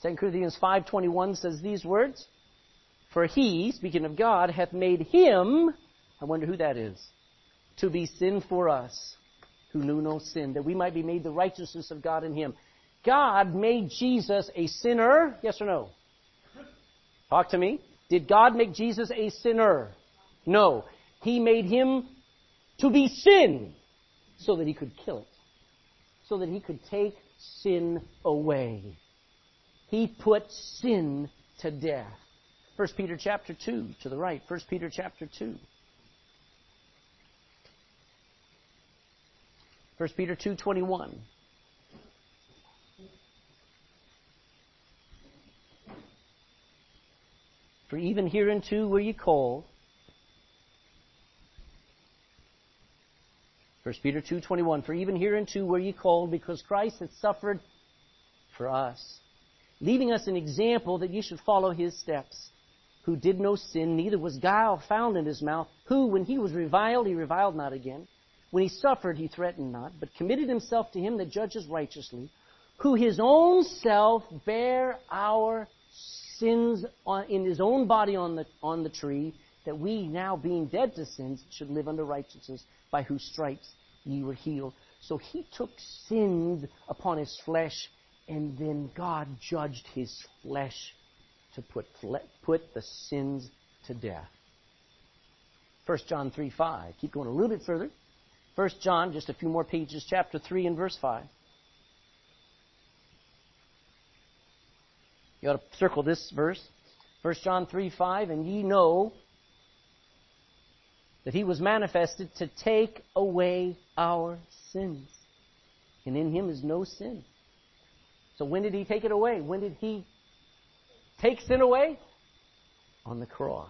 Second Corinthians five twenty-one says these words, "For he," speaking of God, "hath made him," I wonder who that is, "to be sin for us, who knew no sin, that we might be made the righteousness of God in him." God made Jesus a sinner, yes or no? Talk to me. Did God make Jesus a sinner? No. He made him to be sin so that he could kill it, so that he could take sin away. He put sin to death. First Peter chapter two, to the right. First Peter chapter two. First Peter two twenty-one. "For even hereunto were ye called." First Peter two twenty-one. "For even hereunto were ye called, because Christ hath suffered for us, leaving us an example that ye should follow his steps, who did no sin, neither was guile found in his mouth, who, when he was reviled, he reviled not again. When he suffered, he threatened not, but committed himself to him that judges righteously, who his own self bare our sins on, in his own body on the, on the tree, that we, now being dead to sins, should live unto righteousness, by whose stripes ye were healed." So he took sins upon his flesh, and then God judged his flesh to put, put the sins to death. First John three five. Keep going a little bit further. First John, just a few more pages, chapter three and verse five. You ought to circle this verse. First John three five, "And ye know that he was manifested to take away our sins. And in him is no sin." So when did he take it away? When did he take sin away? On the cross.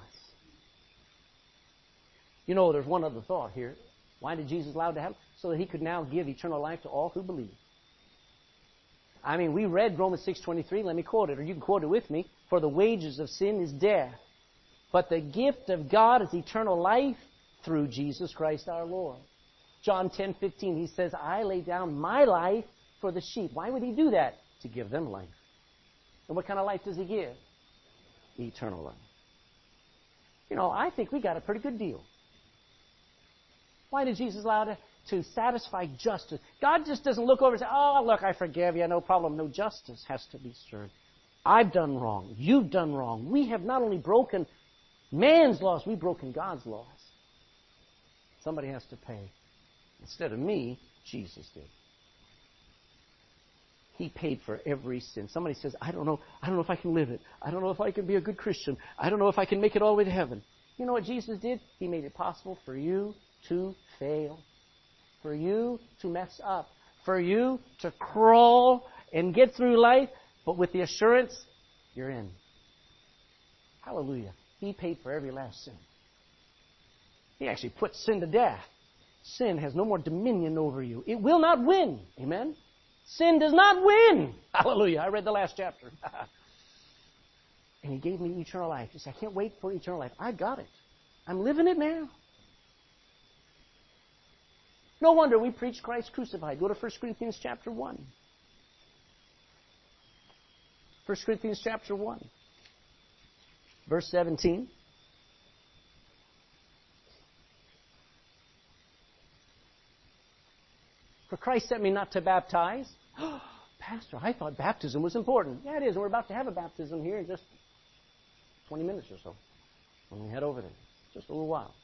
You know, there's one other thought here. Why did Jesus allow it to happen? So that he could now give eternal life to all who believe. I mean, we read Romans six twenty-three. Let me quote it, or you can quote it with me. "For the wages of sin is death, but the gift of God is eternal life through Jesus Christ our Lord." John ten fifteen, he says, "I lay down my life for the sheep." Why would he do that? To give them life. And what kind of life does he give? Eternal life. You know, I think we got a pretty good deal. Why did Jesus allow it? To satisfy justice. God just doesn't look over and say, "Oh, look, I forgive you, no problem." No, justice has to be served. I've done wrong. You've done wrong. We have not only broken man's laws, we've broken God's laws. Somebody has to pay. Instead of me, Jesus did. He paid for every sin. Somebody says, I don't know, I don't know if I can live it. I don't know if I can be a good Christian. I don't know if I can make it all the way to heaven. You know what Jesus did? He made it possible for you to fail, for you to mess up, for you to crawl and get through life, but with the assurance, you're in. Hallelujah. He paid for every last sin. He actually put sin to death. Sin has no more dominion over you. It will not win. Amen? Sin does not win. Hallelujah. I read the last chapter. And He gave me eternal life. He said, I can't wait for eternal life. I got it. I'm living it now. No wonder we preach Christ crucified. Go to First Corinthians chapter one. First Corinthians chapter one. Verse seventeen. For Christ sent me not to baptize. Pastor, I thought baptism was important. Yeah, it is. We're about to have a baptism here in just twenty minutes or so. When we head over there. Just a little while.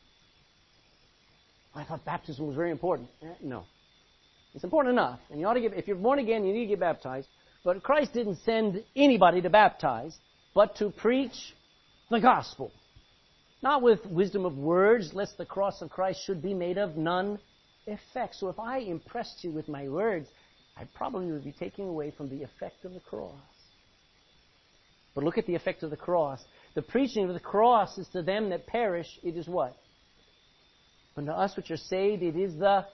I thought baptism was very important. Eh, no. It's important enough. And you ought to get, if you're born again, you need to get baptized. But Christ didn't send anybody to baptize, but to preach the gospel. Not with wisdom of words, lest the cross of Christ should be made of none effect. So if I impressed you with my words, I probably would be taking away from the effect of the cross. But look at the effect of the cross. The preaching of the cross is to them that perish, it is what? But to us which are saved, it is the...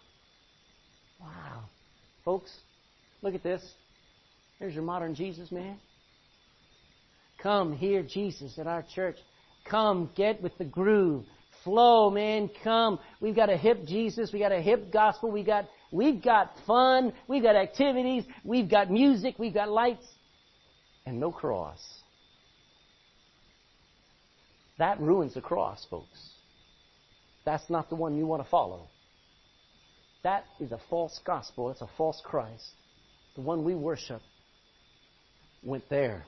Wow. Folks, look at this. There's your modern Jesus, man. Come hear Jesus at our church. Come get with the groove. Flow, man, come. We've got a hip Jesus. We've got a hip gospel. We've got, we've got fun. We've got activities. We've got music. We've got lights. and no cross. That ruins the cross, folks. That's not the one you want to follow. That is a false gospel. It's a false Christ. The one we worship went there.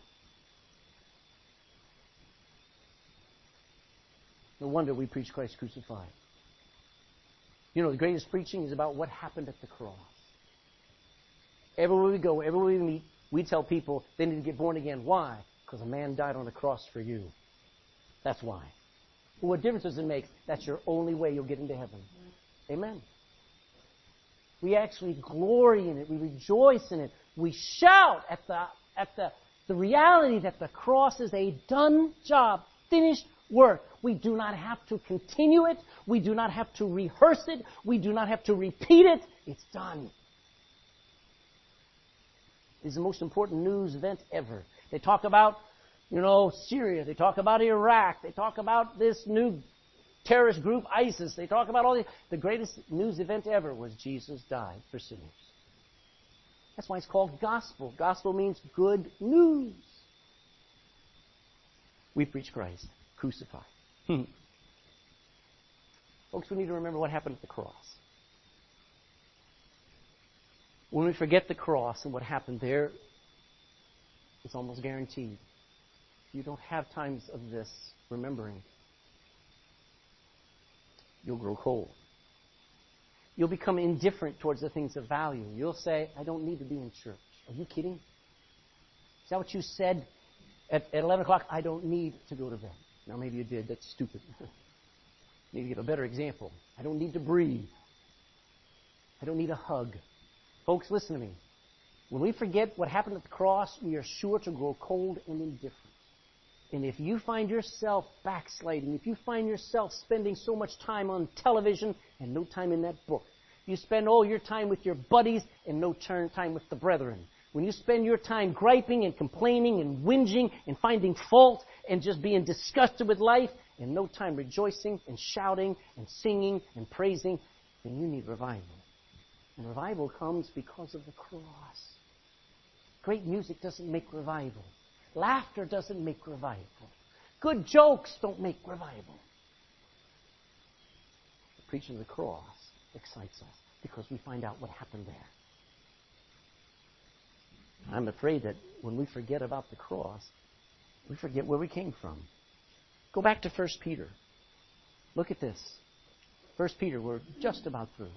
No wonder we preach Christ crucified. You know, the greatest preaching is about what happened at the cross. Everywhere we go, everywhere we meet, we tell people they need to get born again. Why? Because a man died on the cross for you. That's why. Well, what difference does it make? That's your only way you'll get into heaven. Amen. We actually glory in it. We rejoice in it. We shout at the at the, the reality that the cross is a done job, finished work. We do not have to continue it. We do not have to rehearse it. We do not have to repeat it. It's done. It's the most important news event ever. They talk about, you know, Syria. They talk about Iraq. They talk about this new terrorist group, ISIS. They talk about all the... The greatest news event ever was Jesus died for sinners. That's why it's called gospel. Gospel means good news. We preach Christ crucified. Hmm. Folks, we need to remember what happened at the cross. When we forget the cross and what happened there, it's almost guaranteed. You don't have times of this remembering. You'll grow cold. You'll become indifferent towards the things of value. You'll say, I don't need to be in church. Are you kidding? Is that what you said at, at eleven o'clock? I don't need to go to bed. Now, maybe you did. That's stupid. You need to give a better example. I don't need to breathe. I don't need a hug. Folks, listen to me. When we forget what happened at the cross, we are sure to grow cold and indifferent. And if you find yourself backsliding, if you find yourself spending so much time on television and no time in that book, you spend all your time with your buddies and no time with the brethren. When you spend your time griping and complaining and whinging and finding fault and just being disgusted with life and no time rejoicing and shouting and singing and praising, then you need revival. And revival comes because of the cross. Great music doesn't make revival. Laughter doesn't make revival. Good jokes don't make revival. The preaching of the cross excites us because we find out what happened there. I'm afraid that when we forget about the cross, we forget where we came from. Go back to First Peter. Look at this. First Peter, we're just about through.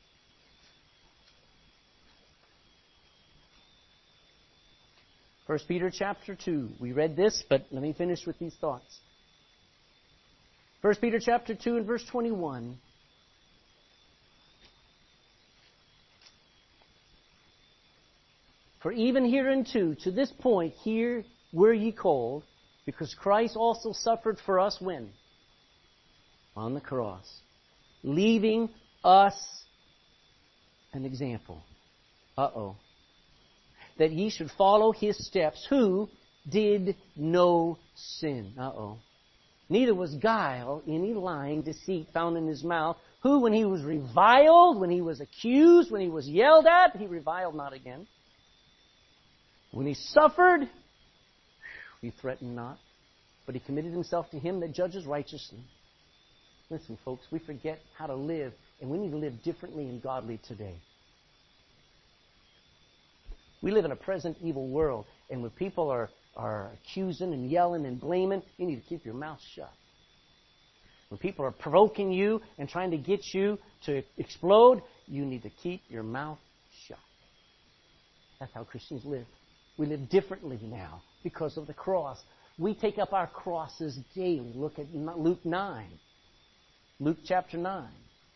First Peter chapter two. We read this, but let me finish with these thoughts. First Peter chapter two and verse twenty-one. For even hereunto, to this point, here were ye called, because Christ also suffered for us when? On the cross. Leaving us an example. Uh-oh. That ye should follow his steps, who did no sin. Uh-oh. Neither was guile, any lying deceit found in his mouth, who when he was reviled, when he was accused, when he was yelled at, he reviled not again. When he suffered, he threatened not, but he committed himself to him that judges righteously. Listen, folks, we forget how to live, and we need to live differently and godly today. We live in a present evil world, and when people are, are accusing and yelling and blaming, you need to keep your mouth shut. When people are provoking you and trying to get you to explode, you need to keep your mouth shut. That's how Christians live. We live differently now because of the cross. We take up our crosses daily. Look at Luke nine. Luke chapter nine.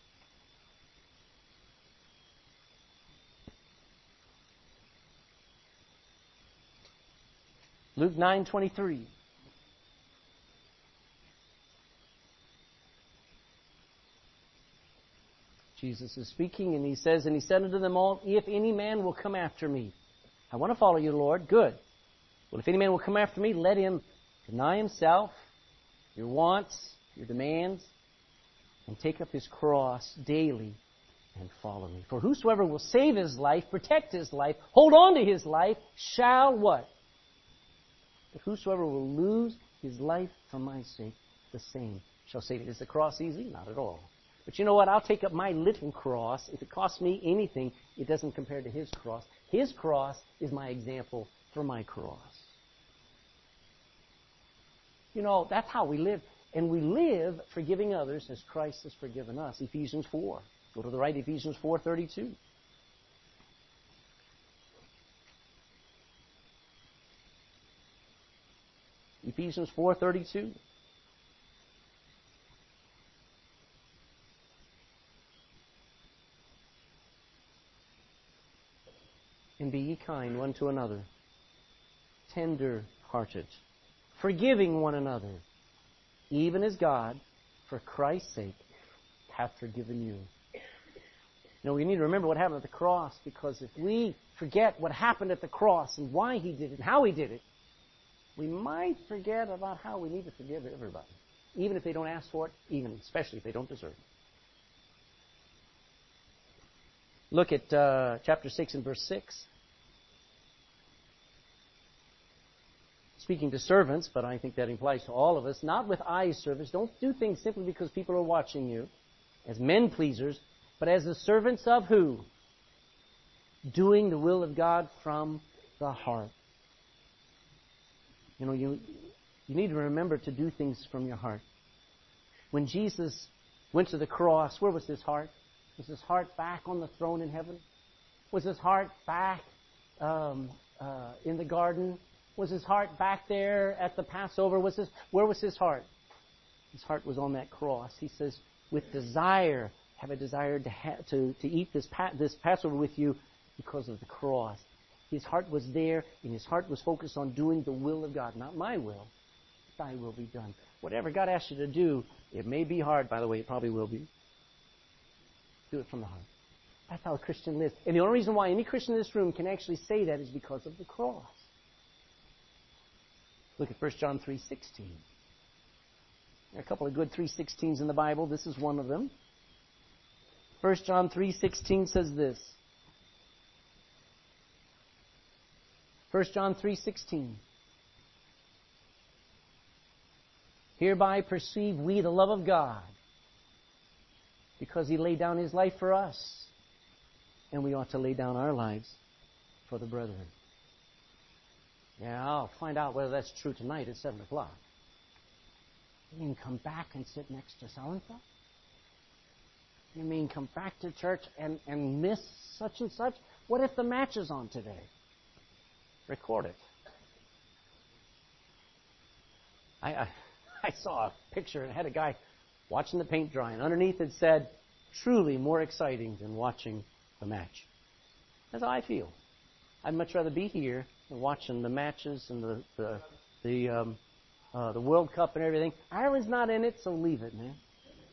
Luke nine twenty-three. Jesus is speaking, and he says, and he said unto them all, if any man will come after me. I want to follow you, Lord. Good. Well, if any man will come after me, let him deny himself, your wants, your demands, and take up his cross daily and follow me. For whosoever will save his life, protect his life, hold on to his life, shall what? But whosoever will lose his life for my sake, the same shall save it. Is the cross easy? Not at all. But you know what? I'll take up my little cross. If it costs me anything, it doesn't compare to his cross. His cross is my example for my cross. You know, that's how we live. And we live forgiving others as Christ has forgiven us. Ephesians four. Go to the right, Ephesians four thirty-two. Ephesians four thirty-two. And be ye kind one to another, tender-hearted, forgiving one another, even as God, for Christ's sake, hath forgiven you. Now, we need to remember what happened at the cross, because if we forget what happened at the cross and why he did it and how he did it, we might forget about how we need to forgive everybody, even if they don't ask for it, even especially if they don't deserve it. Look at uh, chapter six and verse six. Speaking to servants, but I think that implies to all of us, not with eye service. Don't do things simply because people are watching you, as men pleasers, but as the servants of who? Doing the will of God from the heart. You know, you, you need to remember to do things from your heart. When Jesus went to the cross, where was his heart? Was his heart back on the throne in heaven? Was his heart back um, uh, in the garden? Was his heart back there at the Passover? Was his, where was his heart? His heart was on that cross. He says, with desire, have a desire to, ha- to, to eat this, pa- this Passover with you because of the cross. His heart was there, and his heart was focused on doing the will of God. Not my will, thy will be done. Whatever God asks you to do, it may be hard, by the way, it probably will be. Do it from the heart. That's how a Christian lives. And the only reason why any Christian in this room can actually say that is because of the cross. Look at First John three sixteen. There are a couple of good three sixteens in the Bible. This is one of them. First John three sixteen says this. First John three sixteen. Hereby perceive we the love of God, because he laid down his life for us, and we ought to lay down our lives for the brethren. Yeah, I'll find out whether that's true tonight at seven o'clock. You mean come back and sit next to so-and-so? You mean come back to church and, and miss such and such? What if the match is on today? Record it. I, I, I saw a picture and it had a guy watching the paint dry, and underneath it said, truly more exciting than watching the match. That's how I feel. I'd much rather be here than watching the matches and the the the, um, uh, the World Cup and everything. Ireland's not in it, so leave it, man.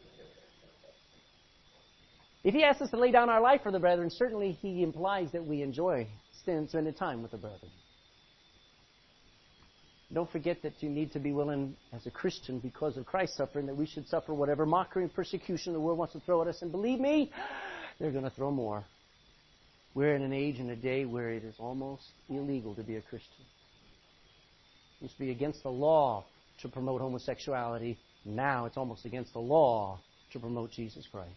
If he asks us to lay down our life for the brethren, certainly he implies that we enjoy spending time with the brethren. Don't forget that you need to be willing, as a Christian, because of Christ's suffering, that we should suffer whatever mockery and persecution the world wants to throw at us. And believe me, they're going to throw more. We're in an age and a day where it is almost illegal to be a Christian. It used to be against the law to promote homosexuality. Now it's almost against the law to promote Jesus Christ.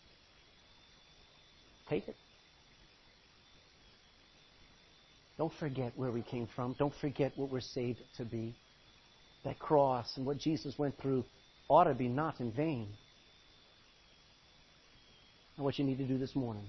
Take it. Don't forget where we came from. Don't forget what we're saved to be. That cross and what Jesus went through ought to be not in vain. And what you need to do this morning.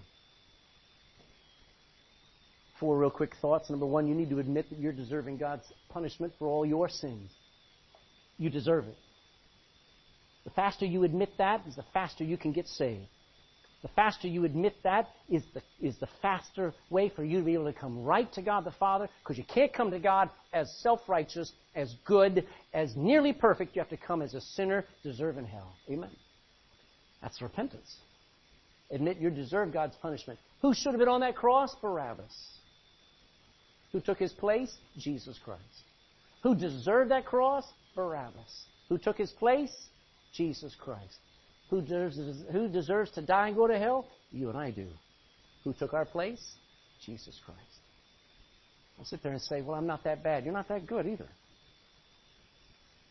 Four real quick thoughts. Number one, you need to admit that you're deserving God's punishment for all your sins. You deserve it. The faster you admit that is the faster you can get saved. The faster you admit that is the, is the faster way for you to be able to come right to God the Father, because you can't come to God as self-righteous, as good, as nearly perfect. You have to come as a sinner deserving hell. Amen? That's repentance. Admit you deserve God's punishment. Who should have been on that cross? Barabbas. Who took his place? Jesus Christ. Who deserved that cross? Barabbas. Who took his place? Jesus Christ. Who deserves, who deserves to die and go to hell? You and I do. Who took our place? Jesus Christ. Don't sit there and say, well, I'm not that bad. You're not that good either.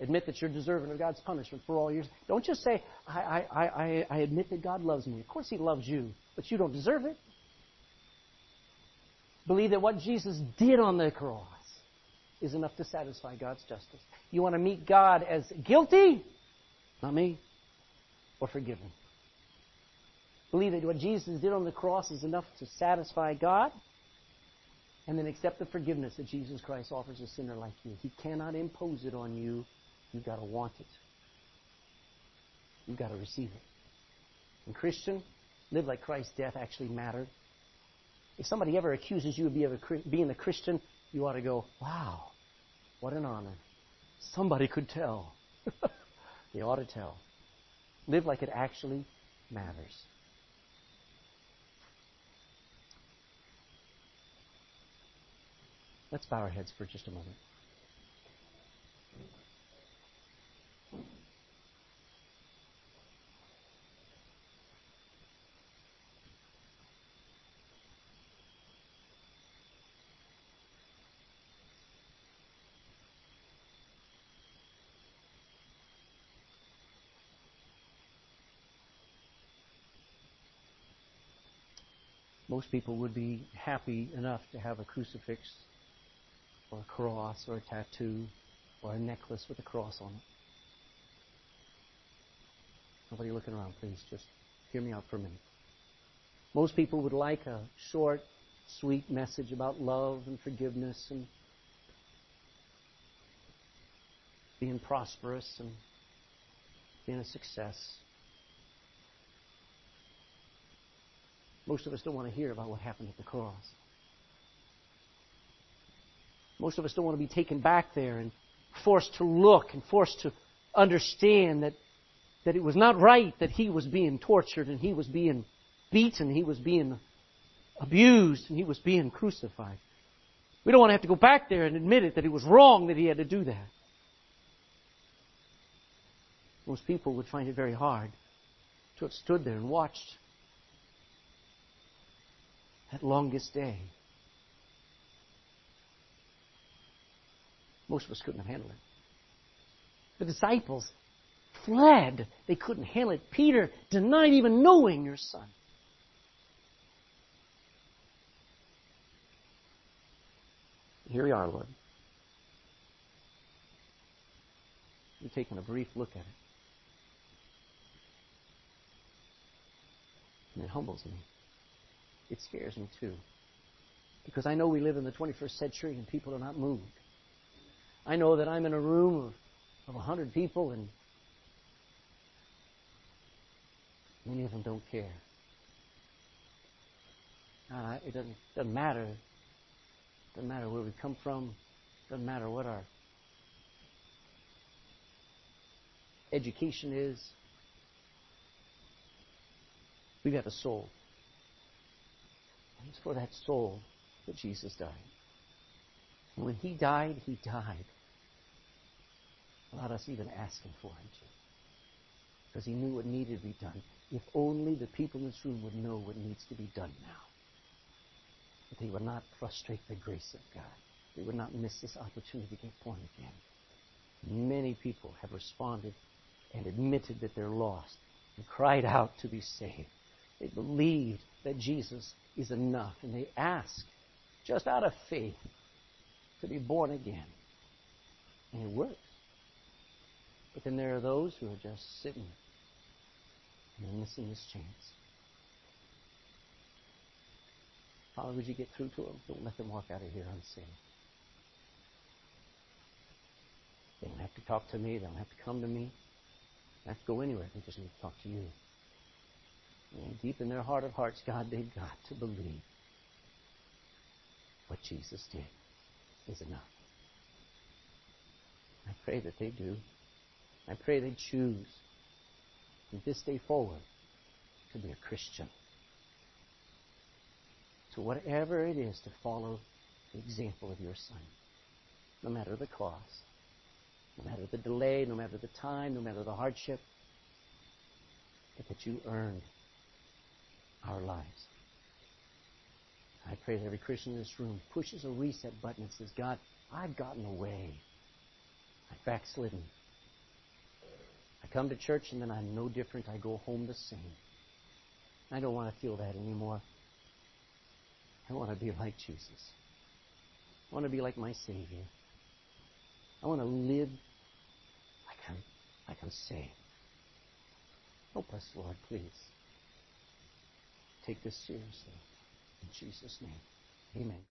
Admit that you're deserving of God's punishment for all yours. Don't just say, I, I, I, I admit that God loves me. Of course He loves you, but you don't deserve it. Believe that what Jesus did on the cross is enough to satisfy God's justice. You want to meet God as guilty? Not me. Or forgiven. Believe that what Jesus did on the cross is enough to satisfy God. And then accept the forgiveness that Jesus Christ offers a sinner like you. He cannot impose it on you. You've got to want it. You've got to receive it. And Christian, live like Christ's death actually mattered. If somebody ever accuses you of being a Christian, you ought to go, wow, what an honor. Somebody could tell. You ought to tell. Live like it actually matters. Let's bow our heads for just a moment. Most people would be happy enough to have a crucifix or a cross or a tattoo or a necklace with a cross on it. Nobody looking around, please. Just hear me out for a minute. Most people would like a short, sweet message about love and forgiveness and being prosperous and being a success. Most of us don't want to hear about what happened at the cross. Most of us don't want to be taken back there and forced to look and forced to understand that, that it was not right that He was being tortured and He was being beaten, He was being abused, and He was being crucified. We don't want to have to go back there and admit it, that it was wrong that He had to do that. Most people would find it very hard to have stood there and watched that longest day. Most of us couldn't have handled it. The disciples fled. They couldn't handle it. Peter denied even knowing your Son. Here we are, Lord. We're taking a brief look at it. And it humbles me. It scares me too. Because I know we live in the twenty-first century and people are not moved. I know that I'm in a room of, of one hundred people and many of them don't care. Uh, it doesn't, doesn't matter. It doesn't matter where we come from. It doesn't matter what our education is. We've got a soul. And it's for that soul that Jesus died. And when He died, He died without us even asking for Him to. Because He knew what needed to be done. If only the people in this room would know what needs to be done now. That they would not frustrate the grace of God. They would not miss this opportunity to get born again. Many people have responded and admitted that they're lost and cried out to be saved. They believed that Jesus is enough, and they ask, just out of faith, to be born again. And it works. But then there are those who are just sitting and they're missing this chance. Father, would you get through to them? Don't let them walk out of here unsaved. They don't have to talk to me. They don't have to come to me. They don't have to go anywhere. They just need to talk to you. And deep in their heart of hearts, God, they've got to believe what Jesus did is enough. I pray that they do. I pray they choose from this day forward to be a Christian. So whatever it is to follow the example of your Son, no matter the cost, no matter the delay, no matter the time, no matter the hardship, but that you earned our lives. I pray that every Christian in this room pushes a reset button and says, God, I've gotten away. I've backslidden. come to church and then I'm no different. I go home the same. I don't want to feel that anymore. I want to be like Jesus. I want to be like my Savior. I want to live like I'm, like I'm saved. Help us, Lord, please. Take this seriously. In Jesus' name, amen.